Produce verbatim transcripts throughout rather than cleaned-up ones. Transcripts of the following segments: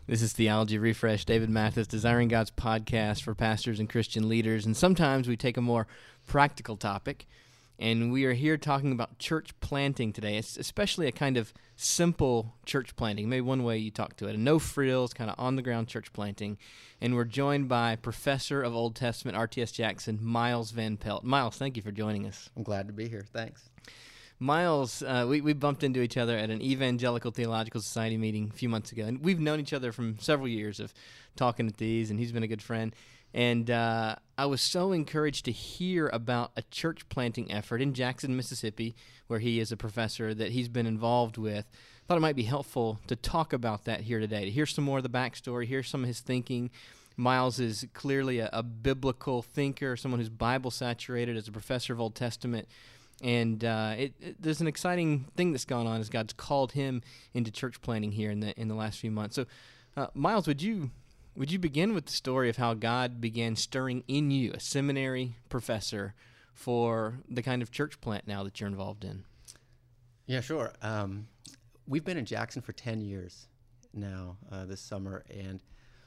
This is Theology Refresh. David Mathis, Desiring God's podcast for pastors and Christian leaders. And sometimes we take a more practical topic, and we are here talking about church planting today. It's especially a kind of simple church planting, maybe one way you talk to it, a no-frills, kind of on-the-ground church planting. And we're joined by Professor of Old Testament, R T S Jackson, Miles Van Pelt. Miles, thank you for joining us. I'm glad to be here. Thanks. Miles, uh, we, we bumped into each other at an Evangelical Theological Society meeting a few months ago, and we've known each other from several years of talking at these, and he's been a good friend. And uh, I was so encouraged to hear about a church planting effort in Jackson, Mississippi, where he is a professor that he's been involved with. I thought it might be helpful to talk about that here today, to hear some more of the backstory, hear some of his thinking. Miles is clearly a, a biblical thinker, someone who's Bible-saturated as a professor of Old Testament. And uh, it, it, there's an exciting thing that's gone on as God's called him into church planting here in the in the last few months. So, uh, Miles, would you would you begin with the story of how God began stirring in you, a seminary professor, for the kind of church plant now that you're involved in? Yeah, sure. Um, we've been in Jackson for ten years now uh, this summer, and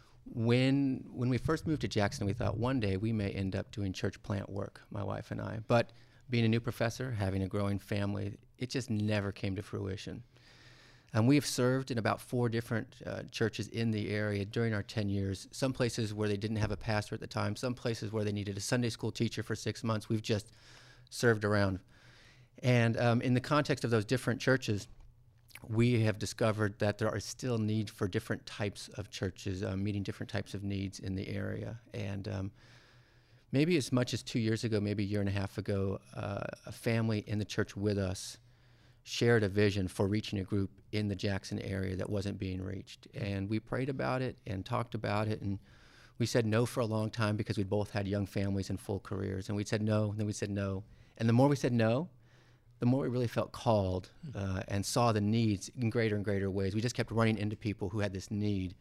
when when we first moved to Jackson, we thought one day we may end up doing church plant work, my wife and I, but being a new professor, having a growing family, it just never came to fruition. And we've served in about four different uh, churches in the area during our ten years, some places where they didn't have a pastor at the time, some places where they needed a Sunday school teacher for six months. We've just served around. And um, in the context of those different churches, we have discovered that there are still need for different types of churches, uh, meeting different types of needs in the area. And um, Maybe as much as two years ago, maybe a year and a half ago, uh, a family in the church with us shared a vision for reaching a group in the Jackson area that wasn't being reached. And we prayed about it and talked about it, and we said no for a long time because we both had young families and full careers. And we said no, and then we said no. And the more we said no, the more we really felt called uh, and saw the needs in greater and greater ways. We just kept running into people who had this need.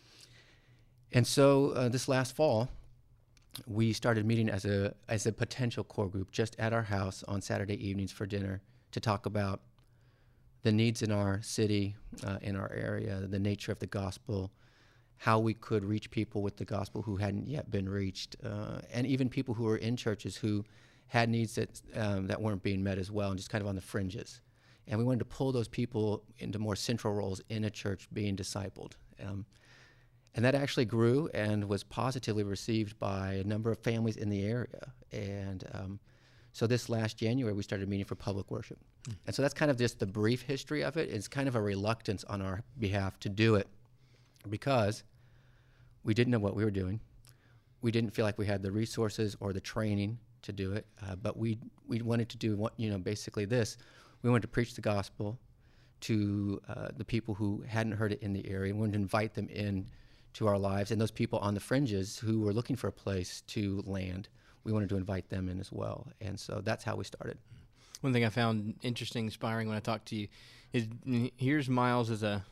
And so uh, this last fall, we started meeting as a as a potential core group just at our house on Saturday evenings for dinner to talk about the needs in our city, uh, in our area, the nature of the gospel, how we could reach people with the gospel who hadn't yet been reached, uh, and even people who were in churches who had needs that um, that weren't being met as well, and just kind of on the fringes. And we wanted to pull those people into more central roles in a church being discipled. Um, And that actually grew and was positively received by a number of families in the area. And um, so this last January, we started meeting for public worship. Mm. And so that's kind of just the brief history of it. It's kind of a reluctance on our behalf to do it because we didn't know what we were doing. We didn't feel like we had the resources or the training to do it. Uh, but we we wanted to do, what, you know, basically this. We wanted to preach the gospel to uh, the people who hadn't heard it in the area. We wanted to invite them in to our lives, and those people on the fringes who were looking for a place to land, we wanted to invite them in as well. And so that's how we started. One thing I found interesting, inspiring when I talked to you is here's Miles as a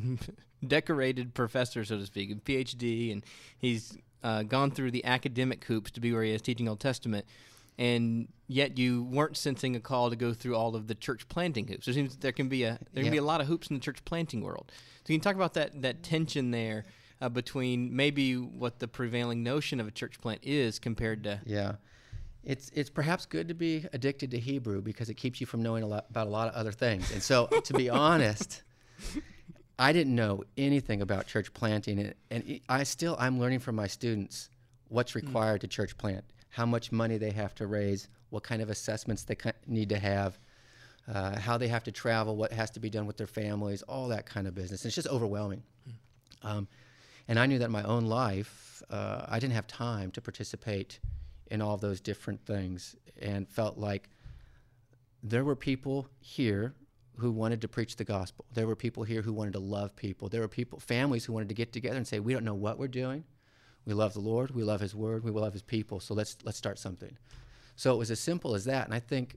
decorated professor, so to speak, a P H D, and he's uh, gone through the academic hoops to be where he is teaching Old Testament, and yet you weren't sensing a call to go through all of the church planting hoops. There seems there can be a there can yeah. be a lot of hoops in the church planting world. So can you talk about that that tension there Uh, between maybe what the prevailing notion of a church plant is compared to... Yeah. It's it's perhaps good to be addicted to Hebrew because it keeps you from knowing a lot about a lot of other things. And so, to be honest, I didn't know anything about church planting. And, and I still, I'm learning from my students what's required mm. to church plant, how much money they have to raise, what kind of assessments they need to have, uh, how they have to travel, what has to be done with their families, all that kind of business. It's just overwhelming. Mm. Um, And I knew that in my own life, uh, I didn't have time to participate in all of those different things, and felt like there were people here who wanted to preach the gospel. There were people here who wanted to love people. There were people, families who wanted to get together and say, we don't know what we're doing. We love the Lord. We love his word. We love his people. So let's let's start something. So it was as simple as that. And I think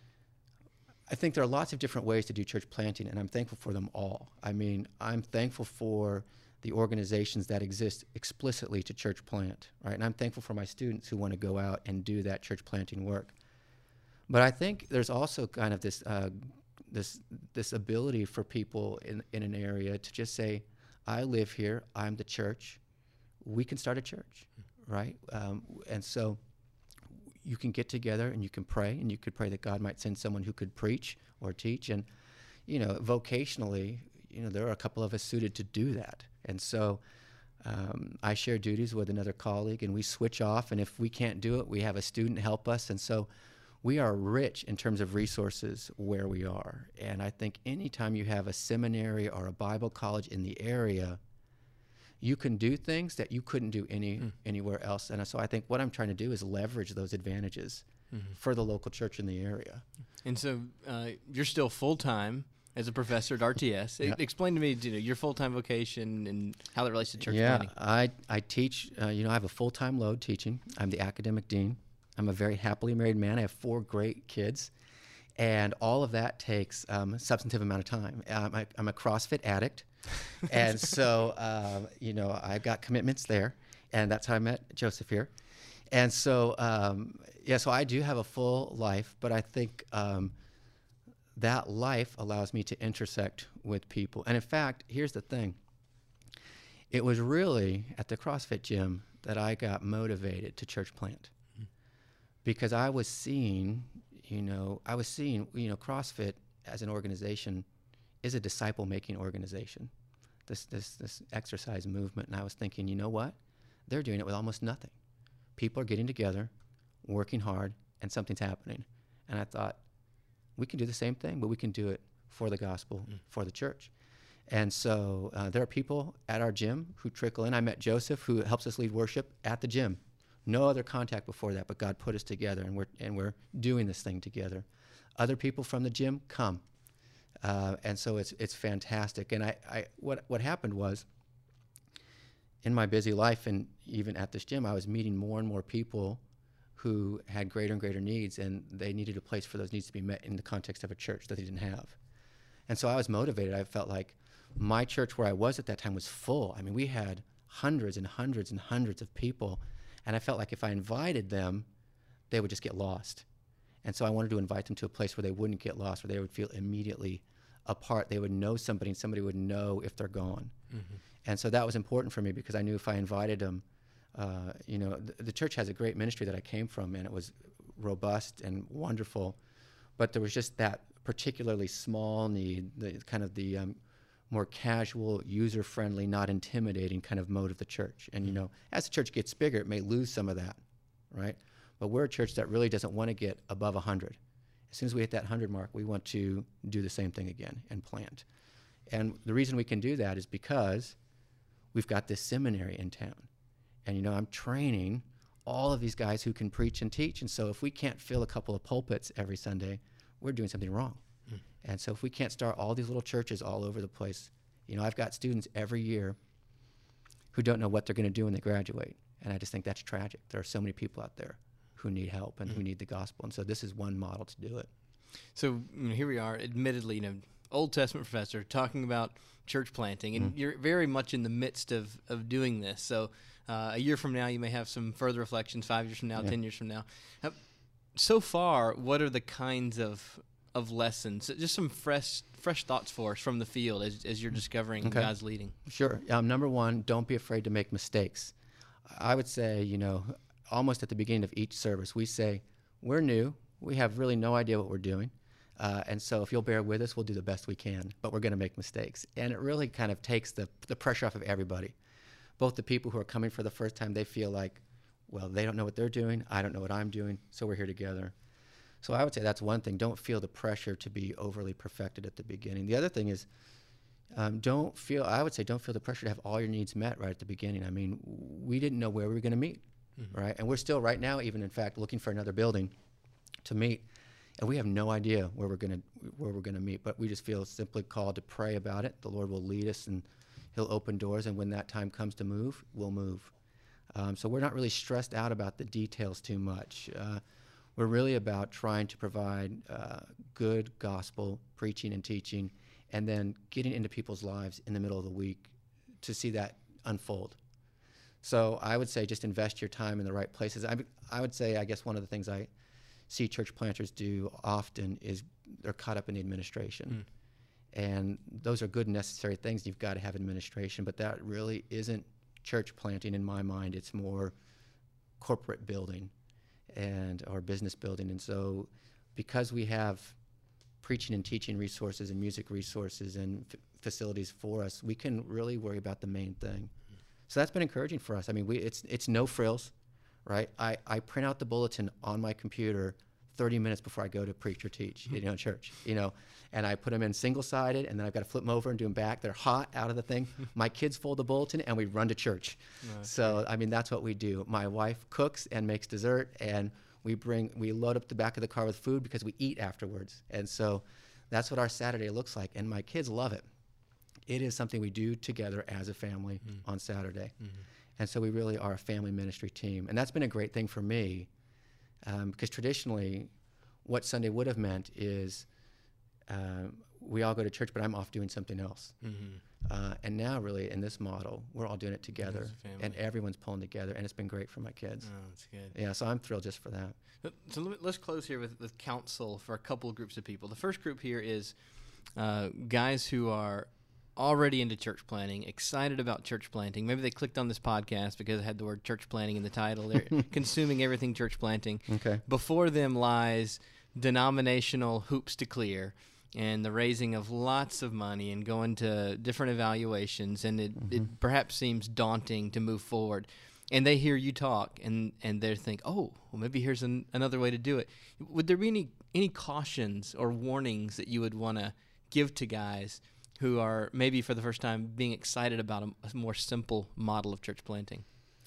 I think there are lots of different ways to do church planting, and I'm thankful for them all. I mean, I'm thankful for the organizations that exist explicitly to church plant, right? And I'm thankful for my students who want to go out and do that church planting work. But I think there's also kind of this uh, this this ability for people in, in an area to just say, I live here. I'm the church. We can start a church, right? Um, and so you can get together and you can pray, and you could pray that God might send someone who could preach or teach. And, you know, vocationally, you know, there are a couple of us suited to do that. And so um, I share duties with another colleague, and we switch off. And if we can't do it, we have a student help us. And so we are rich in terms of resources where we are. And I think anytime you have a seminary or a Bible college in the area, you can do things that you couldn't do any mm. anywhere else. And so I think what I'm trying to do is leverage those advantages mm-hmm. for the local church in the area. And so uh, you're still full-time as a professor at R T S. Yeah. Explain to me, you know, your full-time vocation and how that relates to church yeah, planting. Yeah, I, I teach, uh, you know, I have a full-time load teaching. I'm the academic dean. I'm a very happily married man. I have four great kids. And all of that takes um, a substantive amount of time. Um, I, I'm a CrossFit addict. And so, uh, you know, I've got commitments there. And that's how I met Joseph here. And so, um, yeah, so I do have a full life. But I think um, that life allows me to intersect with people. And in fact, here's the thing. It was really at the CrossFit gym that I got motivated to church plant. Mm-hmm. Because I was seeing, you know, I was seeing, you know, CrossFit as an organization is a disciple-making organization, this, this, this exercise movement. And I was thinking, you know what? They're doing it with almost nothing. People are getting together, working hard, and something's happening. And I thought, we can do the same thing, but we can do it for the gospel, mm. for the church. And so uh, there are people at our gym who trickle in. I met Joseph, who helps us lead worship at the gym. No other contact before that, but God put us together, and we're, and we're doing this thing together. Other people from the gym come. Uh, and so it's it's fantastic. And I, I what what happened was, in my busy life and even at this gym, I was meeting more and more people who had greater and greater needs, and they needed a place for those needs to be met in the context of a church that they didn't have. And so I was motivated. I felt like my church where I was at that time was full. I mean, we had hundreds and hundreds and hundreds of people, and I felt like if I invited them, they would just get lost. And so I wanted to invite them to a place where they wouldn't get lost, where they would feel immediately a part. They would know somebody, and somebody would know if they're gone. Mm-hmm. And so that was important for me, because I knew if I invited them, uh, you know, the, the church has a great ministry that I came from, and it was robust and wonderful. But there was just that particularly small need, the kind of the um, more casual, user-friendly, not intimidating kind of mode of the church. And, you know, as the church gets bigger, it may lose some of that, right? But we're a church that really doesn't want to get above one hundred. As soon as we hit that one hundred mark, we want to do the same thing again and plant. And the reason we can do that is because we've got this seminary in town. And, you know, I'm training all of these guys who can preach and teach. And so if we can't fill a couple of pulpits every Sunday, we're doing something wrong. Mm. And so if we can't start all these little churches all over the place, you know, I've got students every year who don't know what they're going to do when they graduate. And I just think that's tragic. There are so many people out there who need help and mm. who need the gospel. And so this is one model to do it. So you know, here we are, admittedly, you know, Old Testament professor talking about church planting, and mm. you're very much in the midst of, of doing this. So uh, a year from now, you may have some further reflections, five years from now, yeah. ten years from now. Uh, so far, what are the kinds of of lessons, just some fresh fresh thoughts for us from the field as, as you're discovering okay. God's leading? Sure. Um, number one, don't be afraid to make mistakes. I would say, you know, almost at the beginning of each service, we say, we're new. We have really no idea what we're doing. Uh, and so if you'll bear with us, we'll do the best we can, but we're going to make mistakes. And it really kind of takes the, the pressure off of everybody. Both the people who are coming for the first time, they feel like, well, they don't know what they're doing. I don't know what I'm doing. So we're here together. So I would say that's one thing. Don't feel the pressure to be overly perfected at the beginning. The other thing is, um, don't feel, I would say, don't feel the pressure to have all your needs met right at the beginning. I mean, we didn't know where we were going to meet, mm-hmm. right? And we're still right now, even in fact, looking for another building to meet. And we have no idea where we're going to where we're going to meet, but we just feel simply called to pray about it. The Lord will lead us, and He'll open doors. And when that time comes to move, we'll move. Um, so we're not really stressed out about the details too much. Uh, we're really about trying to provide uh, good gospel preaching and teaching, and then getting into people's lives in the middle of the week to see that unfold. So I would say just invest your time in the right places. I, I would say, I guess one of the things I see church planters do often is they're caught up in the administration. And those are good and necessary things. You've got to have administration, but that really isn't church planting in my mind. It's more corporate building and or business building. And so because we have preaching and teaching resources and music resources and f- facilities for us, we can really worry about the main thing. So that's been encouraging for us. I mean, we it's it's no frills, right? I, I print out the bulletin on my computer thirty minutes before I go to preach or teach, you know, in church, you know, and I put them in single-sided, and then I've got to flip them over and do them back. They're hot out of the thing. My kids fold the bulletin, and we run to church. Nice. So, I mean, that's what we do. My wife cooks and makes dessert, and we bring, we load up the back of the car with food because we eat afterwards. And so that's what our Saturday looks like, and my kids love it. It is something we do together as a family mm-hmm. on Saturday. Mm-hmm. And so we really are a family ministry team. And that's been a great thing for me, um, because traditionally what Sunday would have meant is uh, we all go to church, but I'm off doing something else. Mm-hmm. Uh, and now really in this model, we're all doing it together, and everyone's pulling together, and it's been great for my kids. Oh, that's good. Yeah, so I'm thrilled just for that. So, so let me, let's close here with, with counsel for a couple of groups of people. The first group here is uh, guys who are already into church planting, excited about church planting. Maybe they clicked on this podcast because it had the word church planting in the title. They're consuming everything church planting. Okay. Before them lies denominational hoops to clear and the raising of lots of money and going to different evaluations, and it, mm-hmm. it perhaps seems daunting to move forward. And they hear you talk, and, and they think, oh, well, maybe here's an, another way to do it. Would there be any, any cautions or warnings that you would want to give to guys who are maybe for the first time being excited about a, a more simple model of church planting?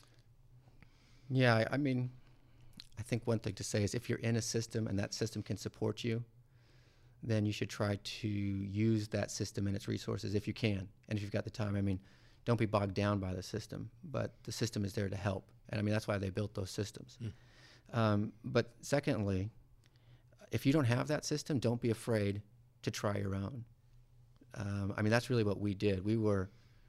Yeah, I, I mean, I think one thing to say is if you're in a system and that system can support you, then you should try to use that system and its resources if you can, and if you've got the time. I mean, don't be bogged down by the system, but the system is there to help. And I mean, that's why they built those systems. Mm. Um, but secondly, if you don't have that system, don't be afraid to try your own. Um, I mean, that's really what we did. We were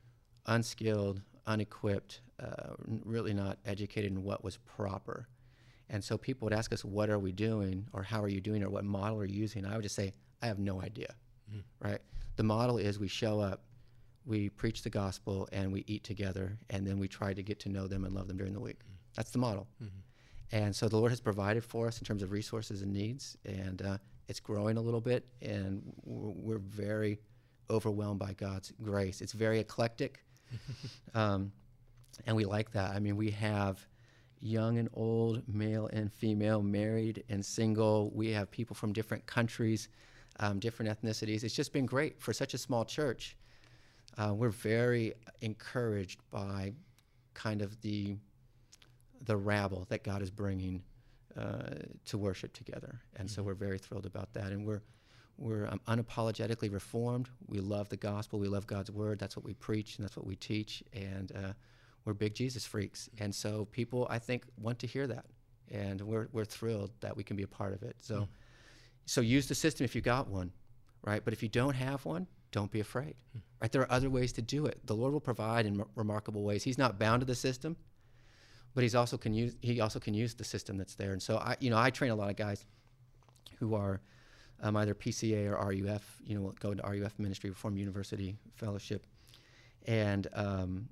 unskilled, unequipped, uh, really not educated in what was proper. And so people would ask us, what are we doing, or how are you doing, or what model are you using? I would just say, I have no idea, mm. right? The model is we show up, we preach the gospel, and we eat together, and then we try to get to know them and love them during the week. Mm. That's the model. Mm-hmm. And so the Lord has provided for us in terms of resources and needs, and uh, it's growing a little bit, and we're, we're very overwhelmed by God's grace. It's very eclectic, um, and we like that. I mean, we have young and old, male and female, married and single. We have people from different countries, um, different ethnicities. It's just been great for such a small church. Uh, we're very encouraged by kind of the the rabble that God is bringing uh, to worship together, and mm-hmm. so we're very thrilled about that. And we're we're um, unapologetically reformed. We love the gospel. We love God's word. That's what we preach, and that's what we teach. And uh, we're big Jesus freaks, and so people, I think, want to hear that, and we're we're thrilled that we can be a part of it. So, mm. so use the system if you got one, right? But if you don't have one, don't be afraid, mm. right? There are other ways to do it. The Lord will provide in m- remarkable ways. He's not bound to the system, but he's also can use he also can use the system that's there. And so I, you know, I train a lot of guys who are um, either P C A or R U F, you know, go into R U F ministry, Reformed University Fellowship, and um,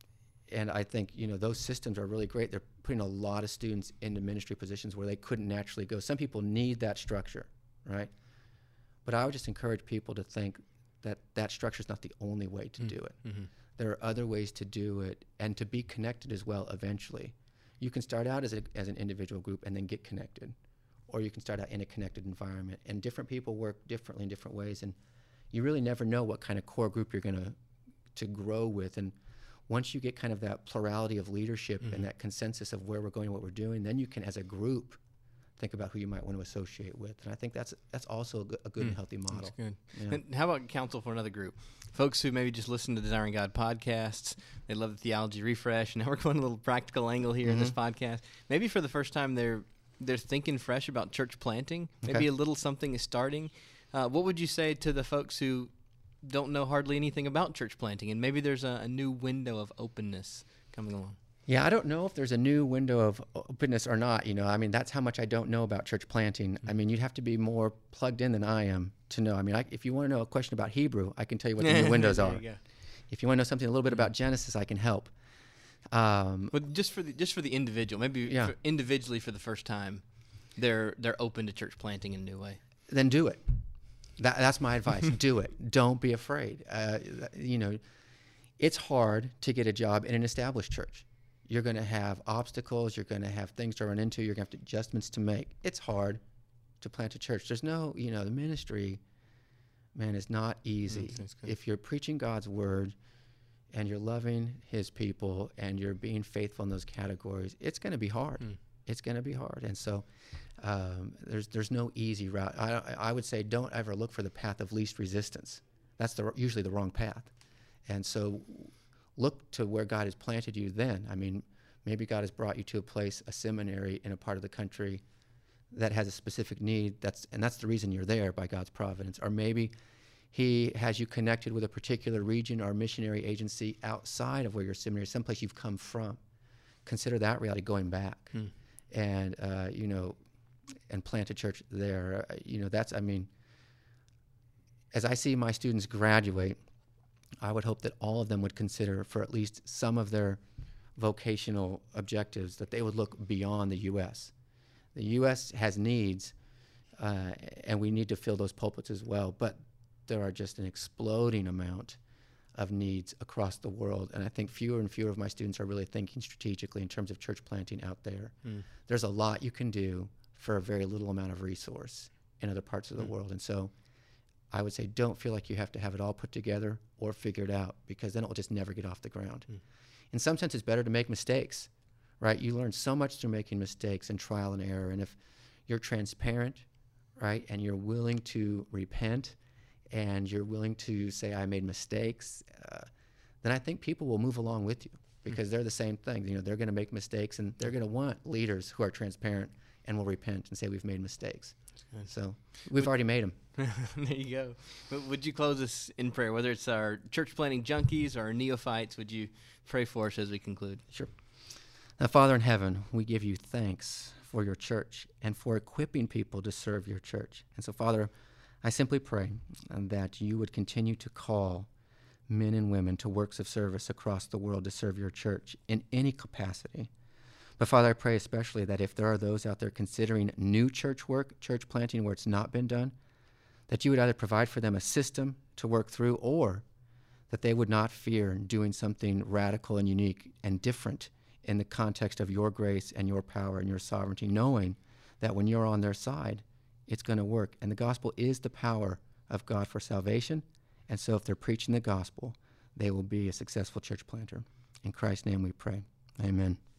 and I think, you know, those systems are really great. They're putting a lot of students into ministry positions where they couldn't naturally go. Some people need that structure, right? But I would just encourage people to think that that structure is not the only way to mm-hmm. do it. Mm-hmm. There are other ways to do it, and to be connected as well eventually. You can start out as, a, as an individual group and then get connected, or you can start out in a connected environment. And different people work differently in different ways, and you really never know what kind of core group you're going to to grow with. And once you get kind of that plurality of leadership mm-hmm. and that consensus of where we're going and what we're doing, then you can, as a group, think about who you might want to associate with. And I think that's that's also a good, a good mm, and healthy model. That's good. Yeah. And how about counsel for another group? Folks who maybe just listen to Desiring God podcasts, they love the Theology Refresh, and now we're going a little practical angle here mm-hmm. in this podcast. Maybe for the first time they're they're thinking fresh about church planting. Maybe okay. a little something is starting. Uh, what would you say to the folks who don't know hardly anything about church planting, and maybe there's a, a new window of openness coming along? Yeah, I don't know if there's a new window of openness or not. You know, I mean, that's how much I don't know about church planting. Mm-hmm. I mean, you'd have to be more plugged in than I am to know. I mean, I, if you want to know a question about Hebrew, I can tell you what the new windows are. You if you want to know something a little bit about Genesis, I can help. Um, well, just for the just for the individual, maybe yeah. for individually for the first time, they're they're open to church planting in a new way. Then do it. That, that's my advice. Do it. Don't be afraid. Uh, you know, it's hard to get a job in an established church. You're going to have obstacles. You're going to have things to run into. You're going to have adjustments to make. It's hard to plant a church. There's no, you know, the ministry, man, is not easy. Mm, if you're preaching God's word and you're loving his people and you're being faithful in those categories, it's going to be hard. Mm. It's going to be hard. And so um, there's there's no easy route. I, I would say don't ever look for the path of least resistance. That's the usually the wrong path. And so look to where God has planted you then. I mean, maybe God has brought you to a place, a seminary in a part of the country that has a specific need, that's and that's the reason you're there by God's providence. Or maybe he has you connected with a particular region or missionary agency outside of where your seminary is, someplace you've come from. Consider that reality, going back. Hmm. And, uh, you know, and plant a church there. Uh, you know, that's, I mean, as I see my students graduate, I would hope that all of them would consider for at least some of their vocational objectives that they would look beyond the U S The U S has needs, uh, and we need to fill those pulpits as well, but there are just an exploding amount of needs across the world, and I think fewer and fewer of my students are really thinking strategically in terms of church planting out there. Mm. There's a lot you can do for a very little amount of resource in other parts of the mm. world, and so I would say don't feel like you have to have it all put together or figured out, because then it will just never get off the ground. Mm. In some sense, it's better to make mistakes, right? You learn so much through making mistakes and trial and error, and if you're transparent, right, and you're willing to repent, and you're willing to say, I made mistakes, uh, then I think people will move along with you, because mm. they're the same thing. You know, they're going to make mistakes, and they're going to want leaders who are transparent and will repent and say, we've made mistakes. So we've would, already made them. There you go. But would you close us in prayer? Whether it's our church planting junkies or our neophytes, would you pray for us as we conclude? Sure. Now, Father in heaven, we give you thanks for your church and for equipping people to serve your church. And so, Father, I simply pray that you would continue to call men and women to works of service across the world to serve your church in any capacity. But Father, I pray especially that if there are those out there considering new church work, church planting where it's not been done, that you would either provide for them a system to work through, or that they would not fear doing something radical and unique and different in the context of your grace and your power and your sovereignty, knowing that when you're on their side, it's going to work. And the gospel is the power of God for salvation. And so if they're preaching the gospel, they will be a successful church planter. In Christ's name we pray. Amen.